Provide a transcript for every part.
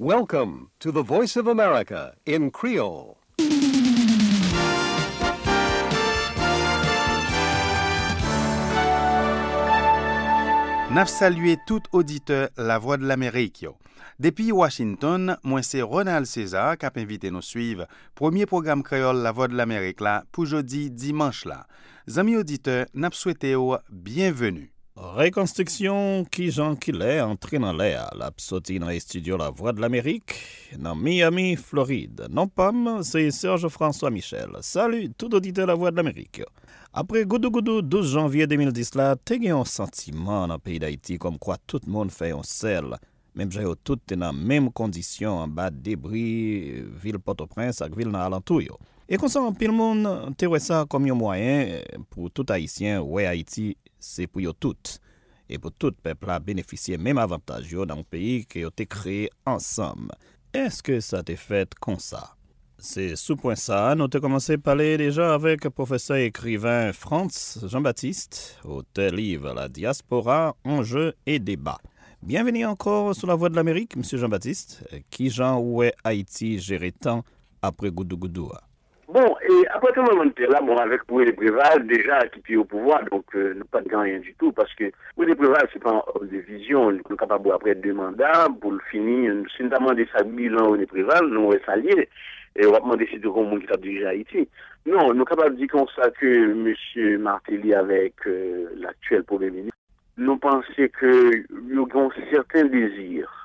Welcome to the Voice of America in Creole. N'a salué tout auditeur La Voix de l'Amérique. Depuis Washington, moi c'est Ronald César qui a invité nous suivre premier programme créole La Voix de l'Amérique là pour jeudi dimanche là. Amis auditeurs, n'a souhaité bienvenue. Reconstruction qui Jean Killet entré dans l'air, la sorti dans les studios La Voix de l'Amérique, dans Miami, Floride. Non pomme, c'est Serge François Michel. Salut tout auditeur La Voix de l'Amérique. Après Goudou 12 janvier 2010 là, t'es eu un sentiment dans le pays d'Haïti comme quoi tout le monde fait un sel. Même j'ai tout dans la même condition en bas de débris, ville Port-au-Prince avec ville dans alentour. Et comme ça, tout le monde te ça comme un moyen pour tout Haïtien, ouais Haïti, c'est pour eux tout. Et pour tout peuple à bénéficier même avantage dans un pays qui a été créé ensemble. Est-ce que ça t'est fait comme ça? C'est sous point ça, nous avons commencé à parler déjà avec le professeur écrivain Franz Jean-Baptiste, auteur livre La diaspora, enjeux et débats. Bienvenue encore sur La Voix de l'Amérique, M. Jean-Baptiste. Qui Jean ou est Haïti géré tant après Goudou? Bon, et après tout le moment, là, bon, avec Pouet Préval, déjà qui est au pouvoir, donc nous pas de rien du tout, parce que Pouet Préval, c'est pas un homme de vision, nous sommes capables après 2 mandats, pour le finir, si nous demandons sa bilan au Préval, nous on est saliés, et on va demander si tout le monde qui a dirigé Haïti. Non, nous sommes capables de dire comme ça que M. Martelly, avec l'actuel Premier ministre, nous pensons que nous avons certains désirs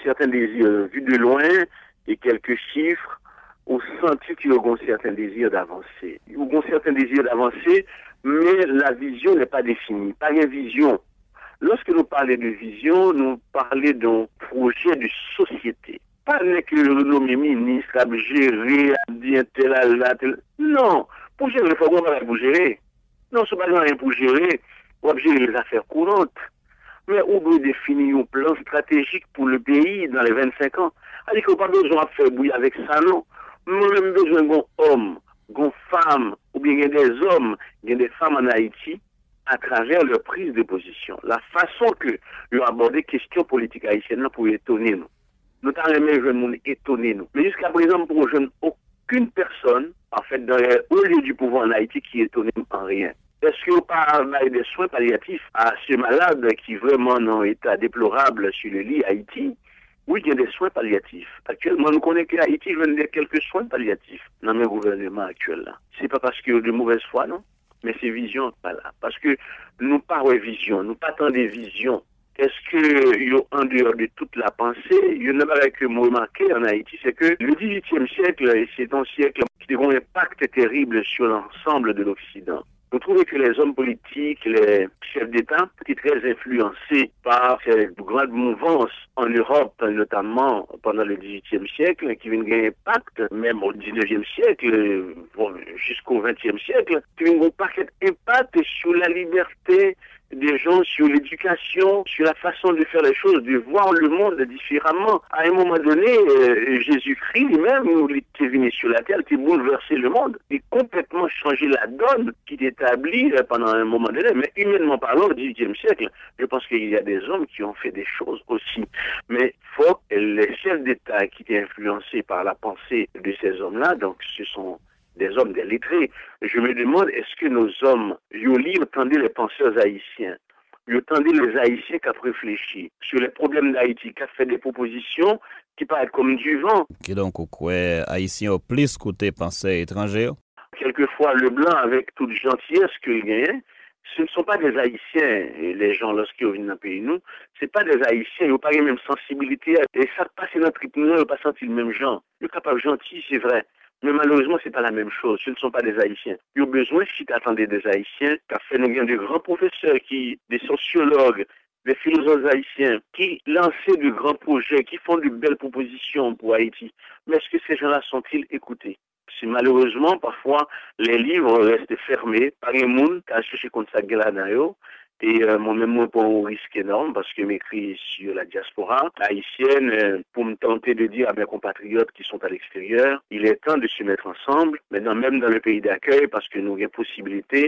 vus de loin, et quelques chiffres, on sentit qu'il y a un certain désir d'avancer. Il y a un certain désir d'avancer, mais la vision n'est pas définie. Pas une vision. Lorsque nous parlons de vision, nous parlons d'un projet de société. Pas que le nommé ministre a géré, a dit tel. Non. Pour gérer, il faut qu'on va pour gérer. Non, ce n'est pas rien pour gérer. On va gérer les affaires courantes. Mais on doit définir un plan stratégique pour le pays dans les 25 ans. Alors qu'on n'a pas besoin de faire bouillir avec ça, non. Nous avons besoin d'un homme, d'une femme, ou bien des hommes, des femmes en Haïti, à travers leur prise de position. La façon que nous abordons les questions politiques haïtiennes pour étonner nous. Nous avons aimé les jeunes étonner nous. Mais jusqu'à présent, pour les jeunes, aucune personne, en fait, au lieu du pouvoir en Haïti, qui étonne en rien. Est-ce qu'on parle des soins palliatifs à ce malade qui vraiment est en état déplorable sur le lit Haïti? Oui, il y a des soins palliatifs. Actuellement, nous connaissons qu'Haïti a quelques soins palliatifs dans le gouvernement actuel. Ce n'est pas parce qu'il y a de mauvaise foi, non, mais c'est vision, pas là. Parce que nous parlons de vision, nous pas tant des visions. Est-ce que, en dehors de toute la pensée, il y en a que moi remarqué en Haïti, c'est que le XVIIIe siècle, c'est un siècle qui a un impact terrible sur l'ensemble de l'Occident. Vous trouvez que les hommes politiques, les chefs d'État, étaient très influencés par ces grandes mouvances en Europe, notamment pendant le XVIIIe siècle, qui viennent gagner impact, même au XIXe siècle, jusqu'au XXe siècle, qui viennent gagner impact sur la liberté des gens, sur l'éducation, sur la façon de faire les choses, de voir le monde différemment. À un moment donné, Jésus-Christ lui-même, qui est venu sur la terre, qui a bouleversé le monde, et complètement changé la donne qui est établie pendant un moment donné. Mais humainement parlant, au XVIIIe siècle, je pense qu'il y a des hommes qui ont fait des choses aussi. Mais faut que les chefs d'État qui étaient influencés par la pensée de ces hommes-là, donc ce sont des hommes, des lettrés. Je me demande, est-ce que nos hommes, ils entendaient les penseurs haïtiens, ils entendaient les Haïtiens qui ont réfléchi sur les problèmes d'Haïti, qui ont fait des propositions qui paraissent comme du vent. Qui donc, quoi, Haïtiens ont plus côté pensée étrangère? Quelquefois, le blanc, avec toute gentillesse qu'il gagne, ce ne sont pas des Haïtiens, les gens, lorsqu'ils viennent dans le pays, nous, ce pas des Haïtiens, ils n'ont pas la même sensibilité, et ça passe dans notre rythme, ils n'ont pas senti le même genre. Ils sont capables gentils, c'est vrai. Mais malheureusement, c'est pas la même chose. Ce ne sont pas des Haïtiens. Il y a besoin, si tu attendais des Haïtiens, tu as fait de grands professeurs, des sociologues, des philosophes haïtiens, qui lançaient de grands projets, qui font de belles propositions pour Haïti. Mais est-ce que ces gens-là sont-ils écoutés? C'est malheureusement, parfois, les livres restent fermés par un monde qui a cherché contre ça, et moi-même, moi, pour un risque énorme, parce que m'écris sur la diaspora haïtienne, pour me tenter de dire à mes compatriotes qui sont à l'extérieur, il est temps de se mettre ensemble, maintenant même dans le pays d'accueil, parce que nous avons possibilité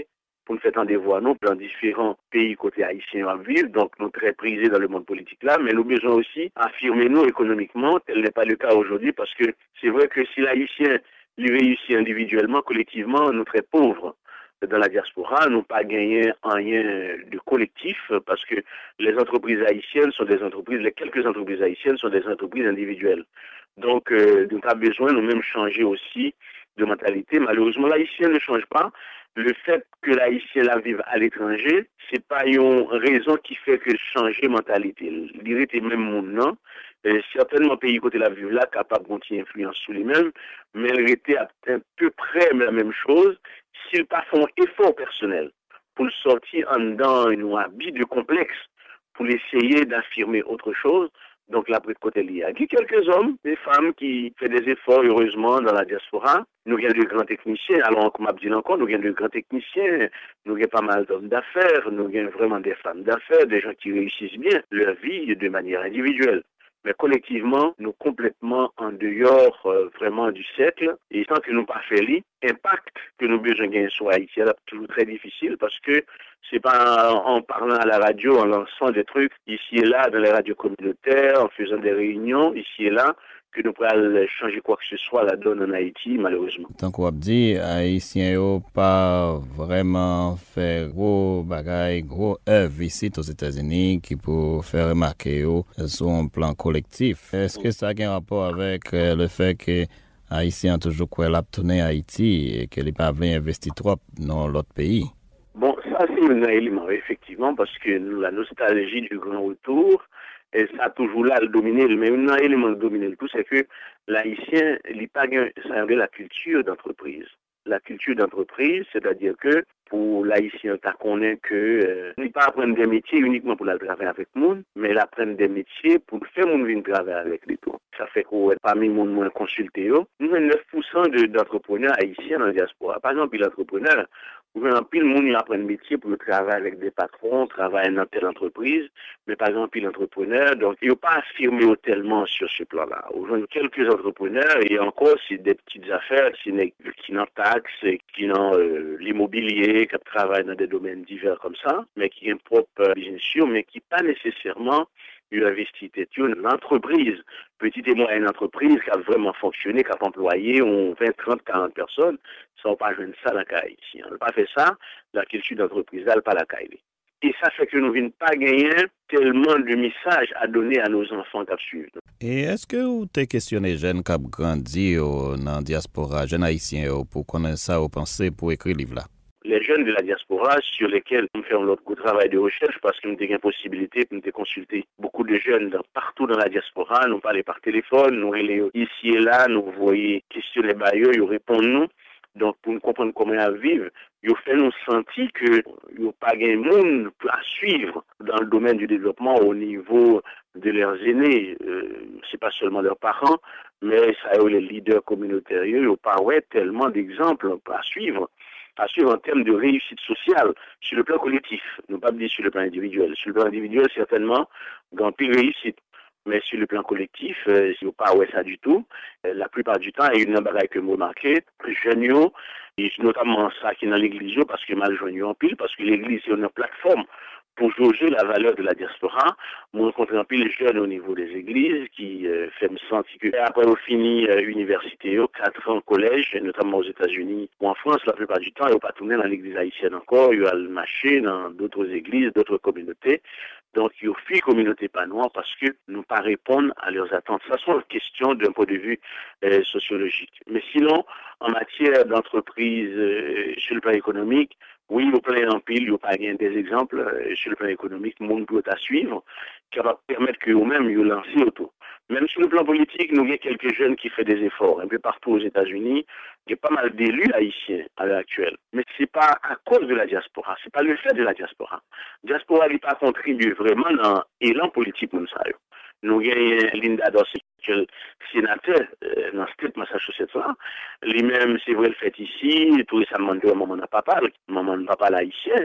pour nous faire entendre voix nous dans différents pays côté haïtien à vivre, donc nous très prisés dans le monde politique là, mais nous besoin aussi affirmer nous économiquement, tel n'est pas le cas aujourd'hui, parce que c'est vrai que si l'haïtien lui réussit individuellement, collectivement, nous très pauvres dans la diaspora, nous pas gagné rien de collectif, parce que les entreprises haïtiennes sont des entreprises, les quelques entreprises haïtiennes sont des entreprises individuelles. Donc, nous avons besoin nous-mêmes changer aussi de mentalité. Malheureusement, l'haïtien ne change pas. Le fait que l'haïtien la vive à l'étranger, c'est pas une raison qui fait que changer mentalité. Il était même monde, non? Certainement, pays côté la vive là, capable de influence sur lui-même, mais il était à peu près la même chose s'ils pas font effort personnel pour sortir en dedans un habit de complexe, pour essayer d'affirmer autre chose. Donc là, de côté il y a quelques hommes, des femmes qui font des efforts, heureusement, dans la diaspora. Nous avons de grands techniciens. Alors, comme je dis encore, nous avons de grands techniciens. Nous avons pas mal d'hommes d'affaires. Nous avons vraiment des femmes d'affaires, des gens qui réussissent bien leur vie de manière individuelle. Mais collectivement, nous complètement en dehors vraiment du cercle. Et tant que nous pas fait l'impact que nous besoin gagner sur Haïti, c'est toujours très difficile parce que c'est pas en parlant à la radio, en lançant des trucs ici et là dans les radios communautaires, en faisant des réunions ici et là, que nous pourrons changer quoi que ce soit la donne en Haïti, malheureusement. Tant qu'on dit, Haïtiens n'ont pas vraiment fait gros bagaille, gros œuvre ici aux États-Unis qui pour faire remarquer sur un plan collectif. Est-ce que ça a un rapport avec le fait que Haïtiens ont toujours quoi tourner à Haïti et que les pas investir trop dans l'autre pays? Bon, ça c'est un élément, effectivement, parce que la nostalgie du grand retour, et ça a toujours là le dominer, mais un élément de dominer le tout, c'est que l'haïtien, il n'a pas la culture d'entreprise. La culture d'entreprise, c'est-à-dire que pour l'haïtien, tu connais que il pas apprendre des métiers uniquement pour la travailler avec le monde, mais il apprendre des métiers pour faire mon venir travailler avec les tout. Ça fait que parmi les moins consultés, nous avons 9% d'entrepreneurs haïtiens dans la diaspora. Par exemple, l'entrepreneur, vous avez un pile monde qui apprend le métier pour travailler avec des patrons, travailler dans telle entreprise, mais par exemple, l'entrepreneur, donc il n'a pas affirmé tellement sur ce plan-là. Aujourd'hui, quelques entrepreneurs, et encore, c'est des petites affaires, qui n'ont taxes, qui n'ont l'immobilier, qui travaillent dans des domaines divers comme ça, mais qui ont propre business, mais qui pas nécessairement eu investi l'entreprise, petite et moyenne entreprise qui a vraiment fonctionné, qui a employé 20, 30, 40 personnes, sans pas jouer ça la caille. Si on n'a pas fait ça, la culture d'entreprise, elle pas la caille. Et ça fait que nous ne venons pas gagner tellement de messages à donner à nos enfants qui suivent. Et est-ce que vous avez questionné les jeunes qui ont grandi dans la diaspora, jeunes haïtiens, pour connaître ça, ou penser pour écrire le livre là? Les jeunes de la diaspora sur lesquels nous faisons notre travail de recherche parce que nous avons une possibilité de consulter beaucoup de jeunes partout dans la diaspora, nous parlons par téléphone, nous allons ici et là, nous voyons questionner bailleurs, ils répondent nous. Donc pour nous comprendre comment ils vivent, ils fait nous sentir que ils n'ont pas de monde à suivre dans le domaine du développement au niveau de leurs aînés. C'est pas seulement leurs parents, mais ça les leaders communautaires, ils n'ont pas tellement d'exemples à suivre en termes de réussite sociale sur le plan collectif, non pas dire sur le plan individuel. Sur le plan individuel, certainement, grand pire réussite. Mais sur le plan collectif, si vous pas ça du tout, la plupart du temps, il y a une bagaille que vous remarquez, jeunes, et notamment ça qui est dans l'église, parce que mal jeunes en pile, parce que l'église, c'est une plateforme pour jauger la valeur de la diaspora. Moi, je rencontre un peu les jeunes au niveau des églises qui fait me sentir que après on finit université, 4 ans collège, notamment aux États-Unis ou en France, la plupart du temps, ils n'ont pas tourné dans l'église haïtienne encore, ils ont le marché dans d'autres églises, d'autres communautés. Donc, ils ont fui communauté pas noire parce que nous pas répondre à leurs attentes. Ça sont une question d'un point de vue sociologique. Mais sinon, en matière d'entreprise sur le plan économique, oui, au plan en pile, il n'y a pas bien des exemples sur le plan économique, le monde peut à suivre, qui va permettre que eux-mêmes, ils lancent autour. Même sur le plan politique, nous avons quelques jeunes qui font des efforts. Un peu partout aux États-Unis, il y a pas mal d'élus haïtiens à l'heure actuelle. Mais c'est pas à cause de la diaspora, c'est pas le fait de la diaspora. La diaspora n'a pas contribué vraiment dans l'élan politique, nous savons. Nous avons Linda Dorsey, sénateur dans le state Massachusetts là. Lui-même, c'est vrai, le fait ici, tout récemment, maman n'a pas parlé, maman n'a pas haïtien.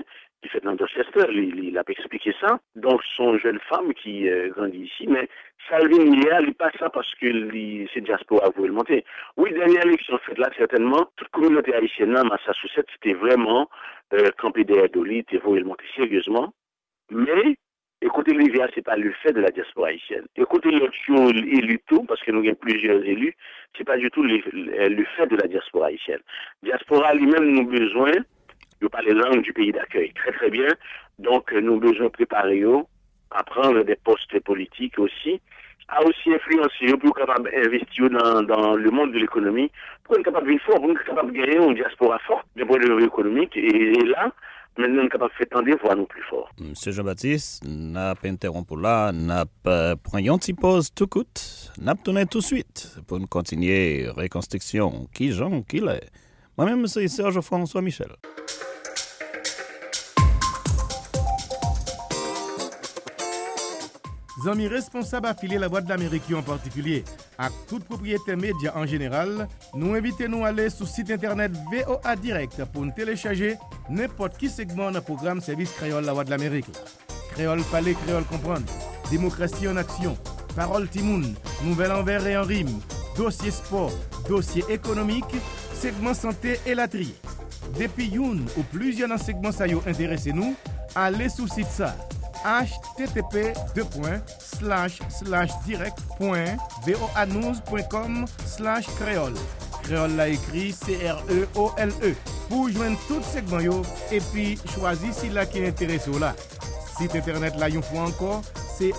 qui fait dans Dorchester, il a expliqué ça. Donc, son jeune femme qui grandit ici, mais Salvini, il n'est pas ça parce que c'est diaspora voulu le monter. Oui, dernière élection faite là, certainement, toute communauté haïtienne dans Massachusetts, c'était vraiment campé derrière Dolly, était voulu le monter sérieusement. Mais, écoutez, l'IVA, c'est pas le fait de la diaspora haïtienne. Écoutez, l'autre élu tout, parce que nous avons plusieurs élus, c'est pas du tout le fait de la diaspora haïtienne. Diaspora lui-même, nous avons besoin de parler langue du pays d'accueil. Très, très bien. Donc, nous avons besoin de préparer, à prendre des postes politiques aussi, à aussi influencer pour être capable d'investir dans le monde de l'économie, pour être capable de vivre fort, pour être capable de gagner une diaspora forte d'un point de vue économique. Et là, maintenant, nous sommes capables de faire tendre voix nous plus fort. Monsieur Jean-Baptiste, n'a pas interrompu là, n'a pas pris une petite pause tout coûte, n'a pas tourné tout de suite pour nous continuer reconstruction qui Jean, qui l'est. Moi-même, c'est Serge François Michel. Amis responsables affiliés la Voix de l'Amérique en particulier, à toute propriété média en général, nous invitons à aller sur le site internet VOA Direct pour nous télécharger n'importe qui segment dans le programme Service Créole la Voix de l'Amérique. Créole parler, créole comprendre, démocratie en action, parole timoun, nouvelle en vers et en rime, dossier sport, dossier économique, segment santé et la trier. Depuis une ou plusieurs dans segments ça yo intéressez-nous, allez sur le site ça. http://direct.voanews.com/créole. Créole l'a écrit CREOLE. Pour joindre tout segment yo et puis choisir si la qui intéresse là. Site internet là une fois encore, c'est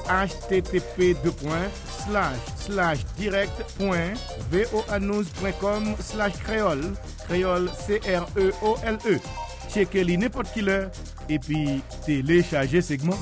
http://direct.voanews.com/créole. Créole CREOLE. Checkez-les n'importe qui l'heure et puis téléchargez segment.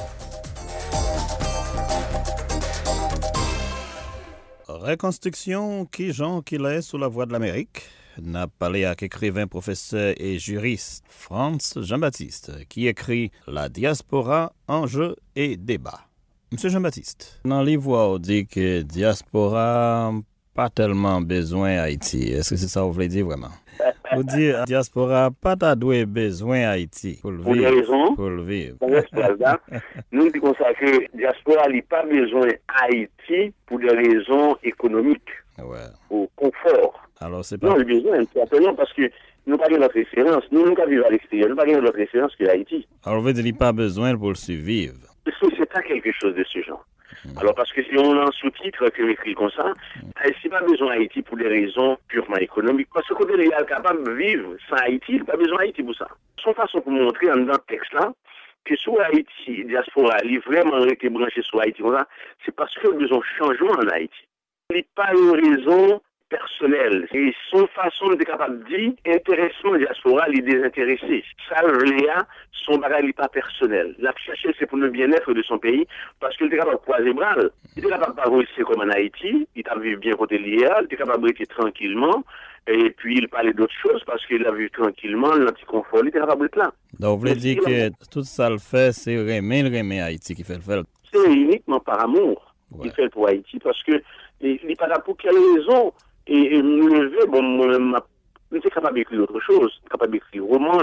Reconstruction qui Jean qui l'est sous la Voix de l'Amérique n'a parlé avec écrivain, professeur et juriste Franz Jean-Baptiste qui écrit La diaspora, enjeux et débat. Monsieur Jean-Baptiste, dans les voix on dit que diaspora pas tellement besoin Haïti. Est-ce que c'est ça que vous voulez dire vraiment? Vous dites diaspora pas doué besoin Haïti pour le vivre. Pour des raisons. Pour le vivre. Nous disons ça que diaspora n'a pas besoin Haïti pour des raisons économiques. Ouais. Au confort. Alors c'est pas. Non, le besoin, simplement parce que nous n'avons pas notre référence. Nous n'avons pas vivre à l'extérieur. Nous n'avons pas notre référence que Haïti. Alors vous dites pas besoin pour le survivre. C'est pas quelque chose de ce genre. Alors, parce que si on a un sous-titre que m'écrit comme ça, c'est pas besoin d'Haïti pour des raisons purement économiques. Parce que quand il est capable de vivre sans Haïti, il n'a pas besoin d'Haïti pour ça. Son façon pour montrer dans le texte-là, que sur Haïti, diaspora, il est vraiment été branché sur Haïti, c'est parce qu'il y a besoin de changement en Haïti. Il n'est pas une raison personnelle. Et son façon d'être capable de dire, intéressement diaspora, il est désintéressé. Ça, Léa, son bagage n'est pas personnel. La chercher, c'est pour le bien-être de son pays, parce qu'il est capable de croiser bras. Il est capable de pas rester comme en Haïti, il a vu bien côté l'IA, il est capable de rester tranquillement, et puis il parlait d'autres choses, parce qu'il a vu tranquillement, l'anticonfort, il est capable d'être là. Donc, vous voulez dire que tout ça le fait, c'est Rémé Haïti qui fait le fait. C'est uniquement par amour qu'il fait pour Haïti, parce que il n'est pas là pour quelle raison. Et nous lever, bon, moi, j'étais capable d'écrire autre chose, capable d'écrire roman,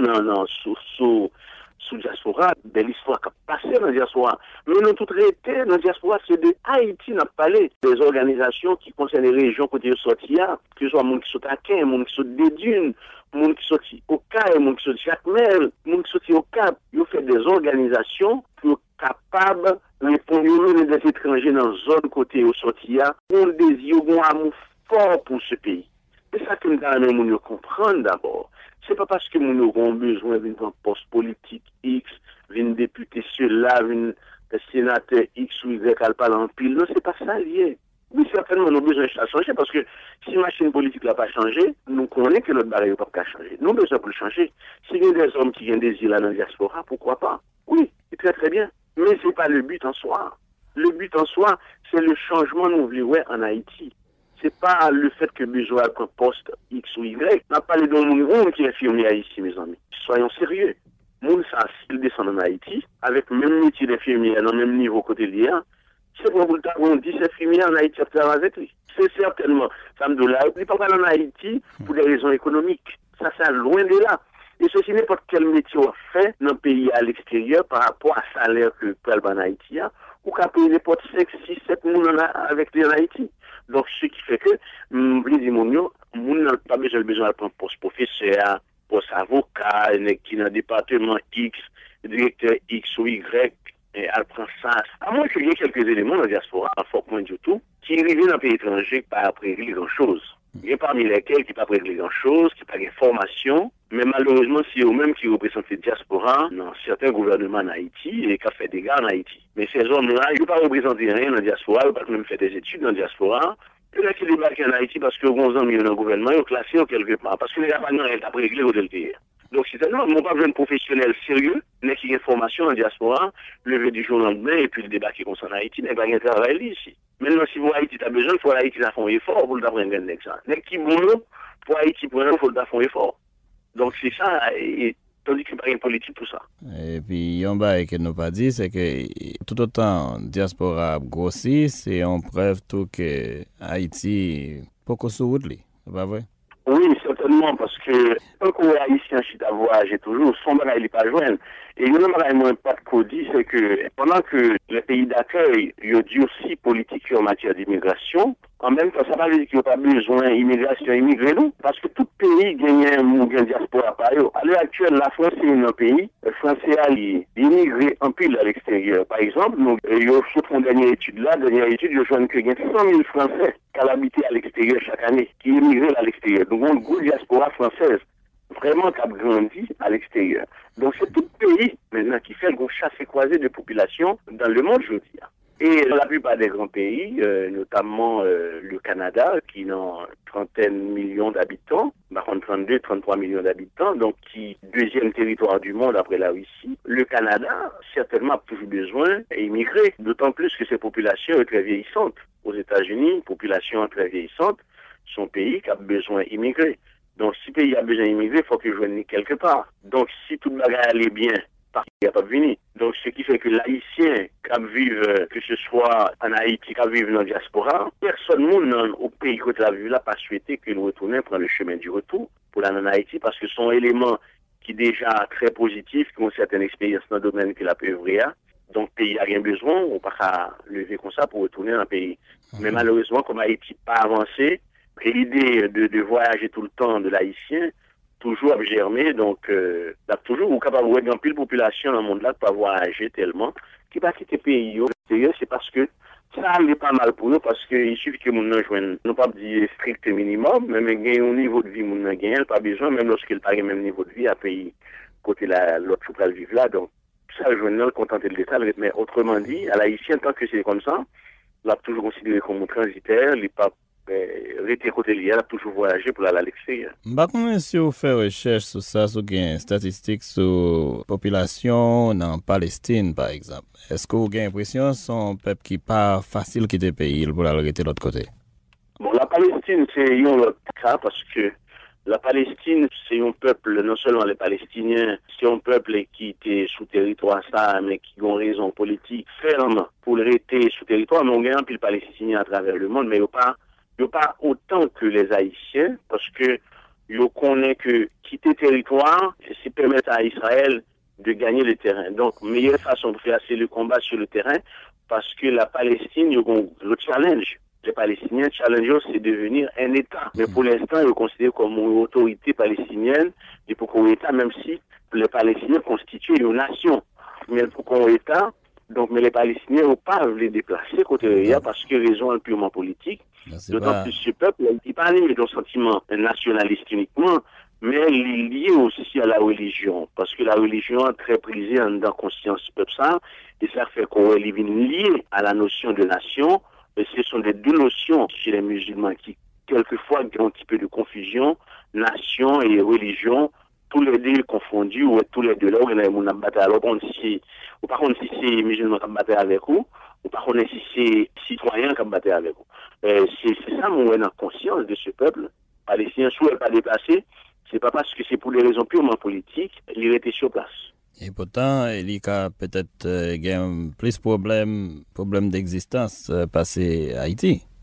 sous diaspora, de l'histoire qui a passé dans la diaspora. Mais nous, tout traité dans la diaspora, c'est de Haïti, n'a pas parlé des organisations qui concernent les régions côté de Sotia, que ce soit monde qui sont à Quin, monde qui sont des Dunes, monde qui sont au Caille, monde qui sont de Jacmel, monde qui sont au Cap. Ils ont fait des organisations qui sont capables de répondre aux des étrangers dans la zone côté de Sotia, pour le désir, un amour fort pour ce pays. C'est ça que nous devons comprendre d'abord. C'est pas parce que nous aurons besoin d'un poste politique X, d'un député cela, d'un sénateur X ou Y à parler en pile. Non, c'est pas ça lié. Oui, certainement, nous avons besoin de changer parce que si la machine politique n'a pas changé, nous connaissons que notre barrière n'a pas changer. Nous avons besoin pour le changer. S'il y a des hommes qui ont des îles dans la diaspora, pourquoi pas? Oui, c'est très très bien. Mais c'est pas le but en soi. Le but en soi, c'est le changement nous voulons en Haïti. C'est pas le fait que besoin d'un poste X ou Y. On n'a pas parlé d'un monde qui est infirmier ici, mes amis. Soyons sérieux. Moun ça, s'il descend en Haïti, avec le même métier d'infirmier, dans le même niveau côté lien, c'est pour le temps qu'on dit c'est infirmier en Haïti à travailler avec lui. C'est certainement, ça me donne là. Il ne peut pas aller en Haïti pour des raisons économiques. Ça, c'est loin de là. Et ceci n'importe quel métier on fait dans le pays à l'extérieur par rapport à salaire que peut en Haïti, ou qu'à payer n'importe 5, 6, 7 personnes avec lui en Haïti. Donc, ce qui fait que, je dis, mon n'a pas besoin de prendre poste professeur, poste avocat, qui est dans le département X, directeur X ou Y, et elle prend ça. À moins qu'il y ait quelques éléments dans la diaspora, à fort point du tout, qui arrivent dans le pays étranger pas après régler grand-chose. Il y a parmi lesquels qui pas régler grand-chose, qui pas de formation, mais malheureusement, c'est eux-mêmes qui représentent la diaspora dans certains gouvernements en Haïti et qui ont fait des gars en Haïti. Mais ces hommes-là, ils ne peuvent pas représenter rien dans la diaspora, ils ne peuvent pas même faire des études dans la diaspora. Il y a qui débarquent en Haïti parce que bon ans, ils sont dans le gouvernement, ils sont classés quelque part, parce que les gars, ils ont réglé au pays. Donc, c'est non, mon pas un professionnel sérieux, mais qui a une formation en diaspora, lever du jour au lendemain, et puis le débat qui concerne Haïti, n'est pas un travail ici. Maintenant, si vous Haïti, tu as besoin, il faut Haïti faire un effort pour l'apprendre un ça. Mais qui bon, pour Haïti, pour il faut faire un effort. Donc, c'est ça, et tandis qu'il n'y a pas une politique pour ça. Et puis, yon bail que nous pas dit, c'est que tout autant diaspora grossit, c'est en preuve tout que Haïti, beaucoup sur route, c'est pas vrai? Oui, certainement, parce que tant qu'on est haïtien, chita voyage toujours, son bagage n'est pas joindre. Et il y a un bagage pas de codie, c'est que pendant que les pays d'accueil, il y a durci politique en matière d'immigration, en même temps, ça ne veut dire qu'il n'y a pas besoin d'immigration immigrée, non? Parce que tout pays gagne un diaspora par eux. À l'heure actuelle, la France est un pays, le français a immigré en pile à l'extérieur. Par exemple, nous, il y a une dernière étude là, je vois qu'il y a 100 000 Français qui habitent à l'extérieur chaque année, qui immigrent à l'extérieur. Donc, on a une grosse diaspora française, vraiment qui a grandi à l'extérieur. Donc, c'est tout pays, maintenant, qui fait une chasse croisée de population dans le monde, je veux dire. Et la plupart des grands pays, notamment le Canada, qui a une trentaine de millions d'habitants, 32, 33 millions d'habitants, donc qui deuxième territoire du monde après la Russie. Le Canada, certainement, a toujours besoin d'immigrer, d'autant plus que ces populations sont très vieillissantes. Aux États-Unis, population très vieillissante, son pays qui a besoin d'immigrer. Donc, si le pays a besoin d'immigrer, il faut que je vienne quelque part. Donc, si tout le bagage allait bien, il n'y a pas venu. Donc, ce qui fait que l'Haïtien qui vivent, que ce soit en Haïti, qui vivent dans la diaspora, personne au pays que tu as vu là pas souhaité que le retourner prendre le chemin du retour pour aller en Haïti parce que son élément qui est déjà très positif, qui ont une certaine expérience dans le domaine qu'il a pu ouvrir. Donc, le pays n'a rien besoin, on ne peut pas lever comme ça pour retourner dans le pays. Mais malheureusement, comme Haïti n'a pas avancé, l'idée de voyager tout le temps de l'Haïtien, toujours à germer, donc toujours capable de voir pile population dans le monde là pas voyager tellement qui pas quitter le pays c'est parce que ça n'est pas mal pour nous parce que il suffit que mon joigne non pas dire strict minimum mais gagner un niveau de vie mon gagne pas besoin même lorsqu'il pas le même niveau de vie à pays côté l'autre faut pas le vivre là donc ça joindre contenter de l'état mais autrement dit à l'haïtien tant que c'est comme ça l'a toujours considéré comme un transitaire il pas rester côté lié, a toujours voyagé pour aller à l'extérieur. Si vous faites recherche sur ça, sur des statistiques sur la population en Palestine, par exemple, est-ce que vous avez l'impression que c'est un peuple qui n'est pas facile de quitter le pays pour aller de l'autre côté? Bon, la Palestine, c'est un autre cas parce que la Palestine, c'est un peuple, non seulement les Palestiniens, c'est un peuple qui était sous territoire ça, mais qui a une raison politique ferme pour rester sous territoire, mais on gagne un peu les Palestiniens à travers le monde, mais il n'y a pas autant que les Haïtiens, parce que ils connaissent que quitter le territoire, c'est permettre à Israël de gagner le terrain. Donc, meilleure façon de faire, c'est le combat sur le terrain, parce que la Palestine, ils ont le challenge. Les Palestiniens, challenge, c'est devenir un État. Mais pour l'instant, ils sont considérés comme une autorité palestinienne, et pour qu'on État, même si les Palestiniens constituent une nation. Mais pour qu'on État, donc, mais les Palestiniens n'ont pas voulu déplacer côté Réa parce que raison purement politique. D'autant plus ce peuple, il n'est pas animé d'un sentiment nationaliste uniquement, mais il est lié aussi à la religion. Parce que la religion est très prisée dans la conscience du peuple ça, et ça fait qu'on est lié à la notion de nation. Et ce sont des deux notions chez les musulmans qui, quelquefois, ont un petit peu de confusion, nation et religion, tous les deux confondus, ou tous les deux là, où il y a des bataille. Alors, ou par contre, si c'est musulman qui battent avec vous, ou par contre, si c'est citoyen qui battent avec vous. C'est ça, mon conscience de ce peuple. Palestinien, soit pas déplacé, c'est pas parce que c'est pour des raisons purement politiques, il était sur place. Et pourtant, il y a peut-être plus de problèmes d'existence passé à Haïti.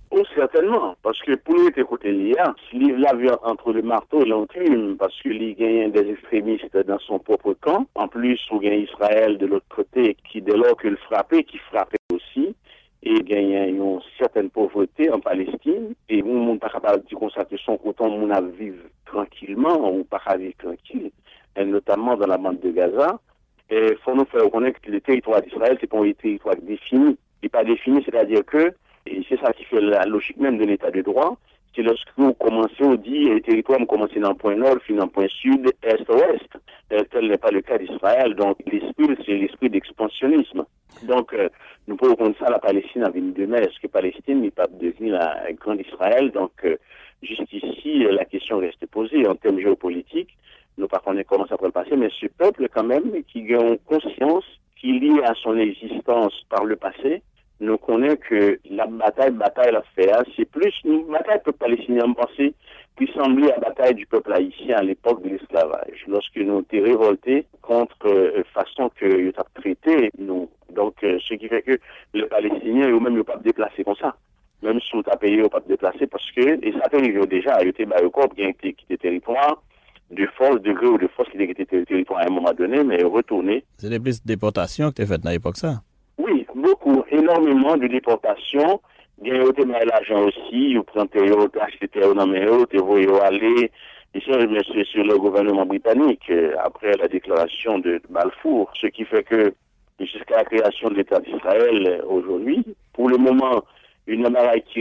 Oh, certainement, parce que pour nous, côté l'IA, l'avion entre le marteau et l'enclume, parce qu'il y a des extrémistes dans son propre camp. En plus, il y a Israël de l'autre côté qui, dès lors qu'il frappait, qui frappait aussi. Et il y a une certaine pauvreté en Palestine. Et on ne peut pas capable de dire comme ça que son côté, on a vivre tranquillement, ou pas vivre tranquille, et notamment dans la bande de Gaza. Et il faut nous faire reconnaître que le territoire d'Israël, c'est pas un territoire défini. Il n'est pas défini, c'est-à-dire que, et c'est ça qui fait la logique même de l'état de droit, c'est lorsque vous commencez, on dit, les territoires vont commencer dans le point nord, finir dans le point sud, est, ouest. Tel n'est pas le cas d'Israël. Donc, l'esprit, c'est l'esprit d'expansionnisme. Donc, nous pouvons prendre ça, la Palestine a venu demain. Est-ce que Palestine n'est pas devenue la grande Israël? Donc, jusqu'ici, la question reste posée en termes géopolitiques. Nous pas connaître comment ça peut le passer, mais ce peuple, quand même, qui a une conscience qui est liée à son existence par le passé, nous connaît que la bataille à faire, c'est plus une bataille peuple palestinien pensé qui semblait la bataille du peuple haïtien à l'époque de l'esclavage, lorsque nous étions révoltés contre la façon que nous avons traité nous. Donc, ce qui fait que les Palestiniens eux-mêmes ne peuvent pas déplacer comme ça. Même si on t'a payé, on ne peut pas déplacer parce que, et ça arrive déjà, il y a des corps qui ont quitté le territoire, de force, de gré ou de force qui ont quitté le territoire à un moment donné, mais retourner. C'est des plus de déportations que tu as faites dans l'époque, ça? Oui, beaucoup, énormément de déportations. Il y a eu l'argent aussi, vous prenez acheté au nom de vous aller. Et ça, c'est sur le gouvernement britannique, après la déclaration de Balfour, ce qui fait que, jusqu'à la création de l'État d'Israël aujourd'hui, pour le moment, une marque qui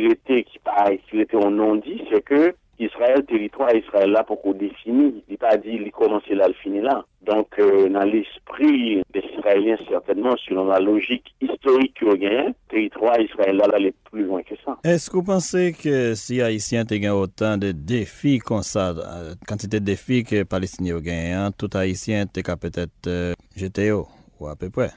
était en non-dit, c'est que Israël, territoire Israël là pour qu'on définisse, il n'est pas dit il commence là, il finit là. Donc, dans l'esprit des Israéliens, certainement, selon la logique historique qu'il y a, territoire Israël là, aller plus loin que ça. Est-ce que vous pensez que si Haïtiens ont autant de défis comme ça, quantité de défis que les Palestiniens ont gagné, tout Haïtien est peut-être GTO ou à peu près?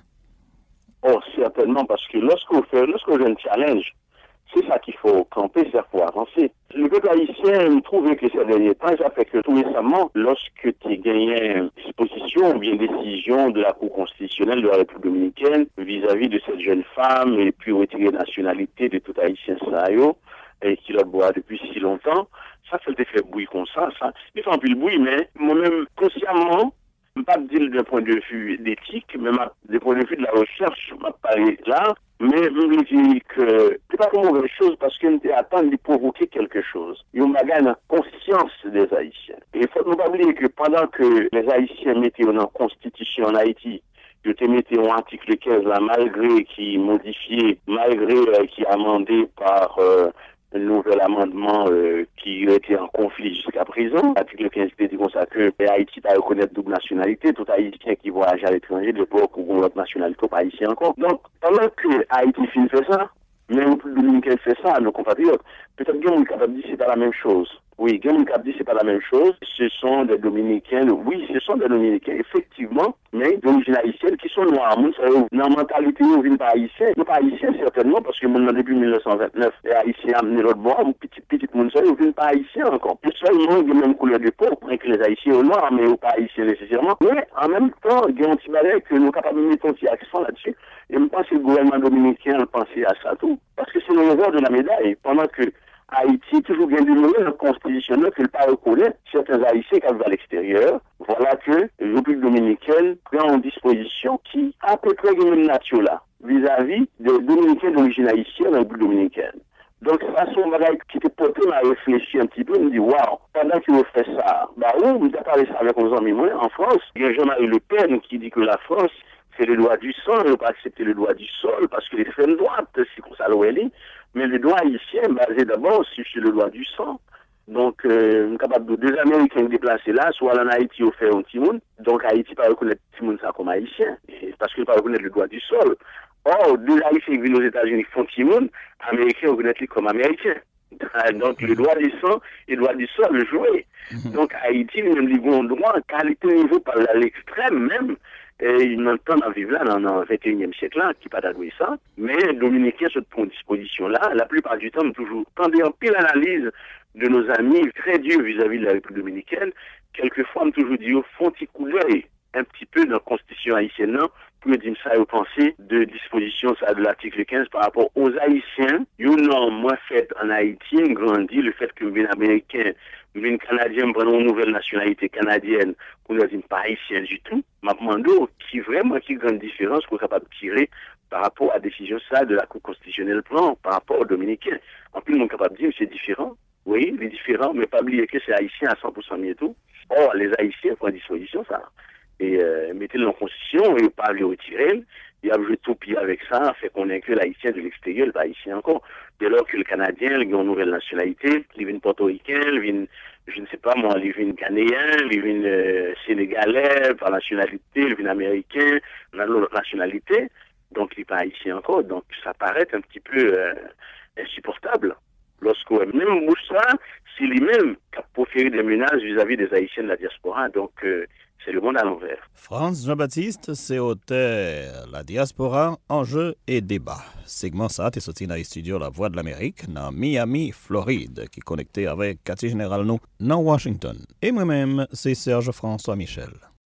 Oh, certainement, parce que lorsqu'on a un challenge, c'est ça qu'il faut camper, c'est pour avancer. Le peuple haïtien trouve que ces derniers temps, ça fait que tout récemment, lorsque tu gagné une disposition ou bien décision de la Cour constitutionnelle de la République dominicaine vis-à-vis de cette jeune femme et puis retirer la nationalité de tout haïtien Sayo, et qui l'a boit depuis si longtemps, ça fait des faits bruit comme ça. Il fait un peu le bruit, mais moi-même, consciemment, je ne peux pas dire d'un point de vue d'éthique, mais d'un point de vue de la recherche, je ne vais pas parler là, mais je me dis que c'est pas une mauvaise chose parce qu'on attend de provoquer quelque chose. Il y a une conscience des Haïtiens. Et il faut ne pas oublier que pendant que les Haïtiens mettaient une constitution en Haïti, ils te mettaient un article 15 là, malgré qui modifié, malgré qui amendé par un nouvel amendement qui était en conflit jusqu'à présent. L'article 15 dit comme ça que Haïti va reconnaître double nationalité, tout Haïtien qui voyage à l'étranger, de l'époque où on a l'autre nationalité, pas Haïtien encore. Donc, pendant que Haïti fait ça, mais le peuple dominicain fait ça, nos compatriotes, peut-être que les capable de dire c'est pas la même chose. Oui, Guillaume Capdi, c'est pas la même chose. Ce sont des Dominicains, oui, ce sont des Dominicains, effectivement, mais d'origine haïtienne qui sont noirs. Dans la mentalité, ils ne viennent pas haïtiens. Ils ne pas haïtiens, certainement, parce que depuis 1929, les haïtiens amené l'autre bord, petit monde, ils ne viennent pas haïtiens encore. Ils sont seulement de même couleur de peau, que les haïtiens sont noirs, mais pas haïtiens nécessairement. Mais en même temps, il y a un petit balai que nous sommes capables de mettre un petit accent là-dessus. Et je pense que le gouvernement dominicain pensait à ça tout. Parce que c'est le revers de la médaille. Pendant que Haïti, toujours bien du moyen constitutionnel qu'il ne pas reconnaître certains Haïtiens qui vivent à l'extérieur. Voilà que la République dominicaine prend en disposition qui a à peu près la même nature là, vis-à-vis des Dominicains d'origine haïtienne dans la République dominicaine. Donc, ça, c'est un bagage qui était porté à réfléchir un petit peu, me dit, waouh, pendant qu'il fait ça, bah oui, vous avez parlé ça avec nos amis, moi, en France, il y a Jean-Marie Le Pen qui dit que la France, c'est le droit du sol, il ne pas accepter le droit du sol, parce qu'il est fait une droite, c'est comme ça l'OLI. Mais le droit haïtien basé d'abord sur le droit du sang. Donc, on est capable de deux Américains déplacer là, soit en Haïti ou faire un Timoun. Donc, Haïti ne peut pas reconnaître Timoun ça comme haïtien, parce qu'il ne peut pas reconnaître le droit du sol. Or, deux Haïtiens qui viennent aux États-Unis font Timoun, Américains reconnaissent comme américains. Donc, le droit du sang et le droit du sol joué. Donc, Haïti, même les bons droits, qualité niveau par l'extrême même, et ils n'ont pas à vivre là dans le 21e siècle là, qui pas d'adouer ça. Mais les Dominicains se prennent disposition là. La plupart du temps, toujours, quand on pile analyse de nos amis très durs vis-à-vis de la République dominicaine, quelquefois, on toujours dit, au fond, petit coup d'œil. un petit peu dans la constitution haïtienne, non, pour me dire ça et penser de disposition ça de l'article 15 par rapport aux Haïtiens. Une norme moins faite en Haïti, grandit le fait que les Américains, les Canadiens prennent une nouvelle nationalité canadienne, qu'on ne dit pas haïtien du tout. Ma demande qui grande différence qu'on est capable de tirer par rapport à la décision ça de la Cour constitutionnelle plan par rapport aux Dominicains. En plus, on est capable de dire que c'est différent. Oui, il est différent, mais pas oublier que c'est haïtien à 100% mieux tout. Or, les Haïtiens prennent disposition ça. Et mettez-le en constitution et pas le retirer. Il a joué tout pire avec ça, fait qu'on inclut l'haïtien de l'extérieur, le pas haïtien encore. Dès lors que le Canadien, il a une nouvelle nationalité, il vient portoricain, il vient, je ne sais pas moi, il vient ghanéen, il vient sénégalais par nationalité, il vient américain, il a l'autre nationalité, donc il n'est pas haïtien encore. Donc ça paraît un petit peu insupportable. Lorsque même Moussa, c'est lui-même qui a proféré des menaces vis-à-vis des Haïtiens de la diaspora. Donc c'est le monde à l'envers. Franz Jean-Baptiste, c'est auteur La diaspora, enjeux et débat. Segment ça, t'es sorti dans les studios La Voix de l'Amérique, dans Miami, Floride, qui est connecté avec Cathy Général nous, dans Washington. Et moi-même, c'est Serge François Michel.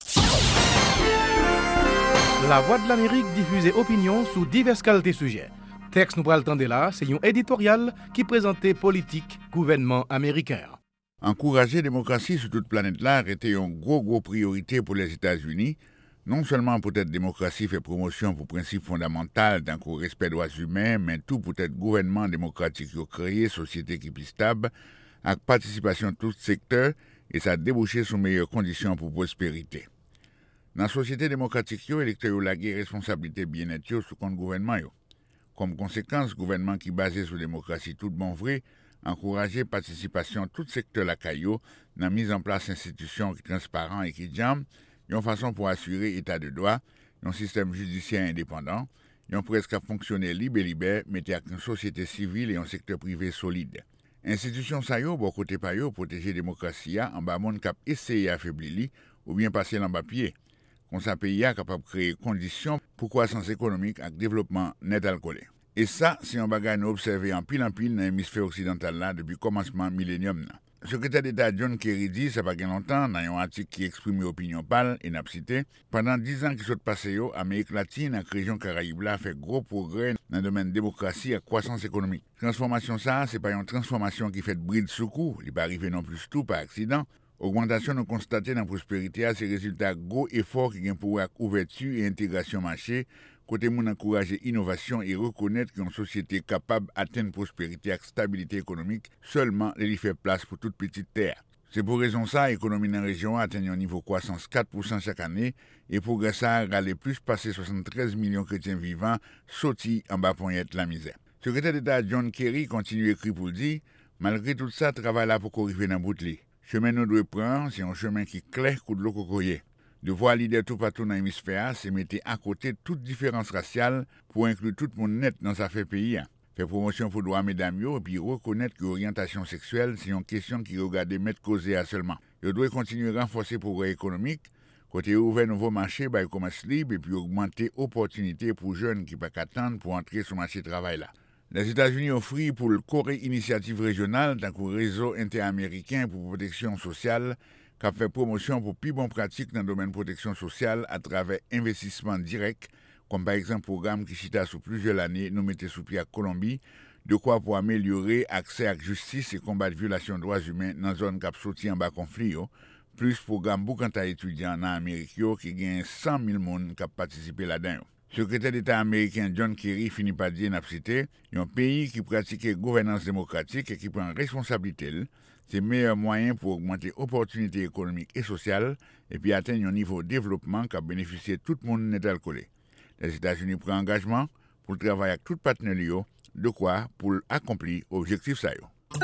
La Voix de l'Amérique diffuse opinions sur diverses qualités sujets. Texte nous pral tande là, c'est un éditorial qui présentait politique gouvernement américain. Encourager la démocratie sur toute planète là était une grosse priorité pour les États-Unis. Non seulement peut-être démocratie fait promotion pour principes fondamentaux d'un respect des droits humains, mais tout peut-être gouvernement démocratique qui a créé société qui est stable, avec participation de tout secteur et ça a débouché sur meilleures conditions pour prospérité. Dans la société démocratique, les électeurs ont la responsabilité bien-être sous compte gouvernement. Comme conséquence, le gouvernement qui est basé sur la démocratie tout bon vrai, encourager participation de tout secteur la caillou dans la mise en place d'institutions qui transparentes et qui jambent, une façon pour assurer l'état de droit, un système judiciaire indépendant, un presque à fonctionner libre, mettre une société civile et un secteur privé solide. Institutions ça yo, bon côté pa yo, protéger la démocratie en bas monde cap essayer affaiblir ou bien passer en bas pied. Comme ça pays a capable de créer conditions pour croissance économique et développement net alcoolé. Et ça, c'est un bagage nous observé en pile dans l'hémisphère occidental là depuis le commencement millénium. Le secrétaire d'État John Kerry dit, ça pas longtemps, dans un article qui exprime l'opinion pâle et n'a cité, pendant 10 ans qui sont passés, l'Amérique latine et la région Caraïbe là fait gros progrès dans le domaine de démocratie et croissance économique. Transformation ça, c'est pas une transformation qui fait de bride sous coup, il n'est pas arrivé non plus tout par accident. Augmentation nous constatée dans la prospérité, c'est résultat gros efforts qui ont pour ouverture et intégration marché, côté moun encourager innovation et reconnaître qu'une société capable d'atteindre prospérité et stabilité économique seulement les fait place pour toute petite terre. C'est pour raison ça, l'économie dans la région atteint un niveau de croissance 4% chaque année et progrès ça aller plus passer 73 millions de chrétiens vivants sortis en bas poignette la misère. Le secrétaire d'État John Kerry continue écrit pour dire, malgré tout ça, travail là pour corriger dans bout de chemin nous doit prendre, c'est un chemin qui clair coup de l'eau cocoyer. Devoir leader tout partout dans l'hémisphère, c'est mettre à côté toute différence raciale pour inclure tout le monde net dans sa fait pays. Faire promotion pour droit mesdames et puis reconnaître que l'orientation sexuelle, c'est une question qui regarde mettre causée à seulement. Il doit continuer à renforcer le progrès économique, côté ouvert nouveau marché, le commerce libre et puis augmenter opportunités pour jeunes qui ne peuvent pas attendre pour entrer sur le marché du travail là. Les États-Unis offrent pour le Corée Initiative Régionale, d'un réseau interaméricain pour protection sociale, qui a fait promotion pour plus bonnes pratiques dans le domaine de protection sociale à travers investissements directs, comme par exemple programme qui chita sur plusieurs années, nous mettons sous pied à Colombie, de quoi pour améliorer l'accès à la justice et combattre violation des droits humains dans la zone qui a sorti en bas conflit, plus programme pour quant à étudiants en Amérique qui gagne 100 000 personnes qui ont participé là-dedans. Le secrétaire d'État américain John Kerry finit par dire n'a cité, un pays qui pratique gouvernance démocratique et qui prend responsabilité, c'est le meilleur moyen pour augmenter opportunités économiques et sociales et puis atteindre un niveau de développement qui a bénéficié tout le monde net alcoolé. Les États-Unis prennent engagement pour travailler avec tout partenaire de quoi pour accomplir l'objectif ça.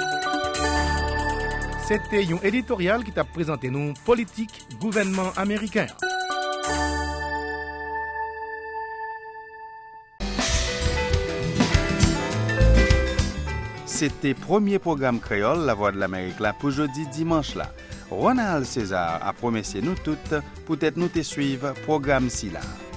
C'était un éditorial qui t'a présenté nous politique gouvernement américain. C'était premier programme créole La Voix de l'Amérique là pour jeudi dimanche là. Ronald César a promis nous toutes peut-être nous te suivre programme si là.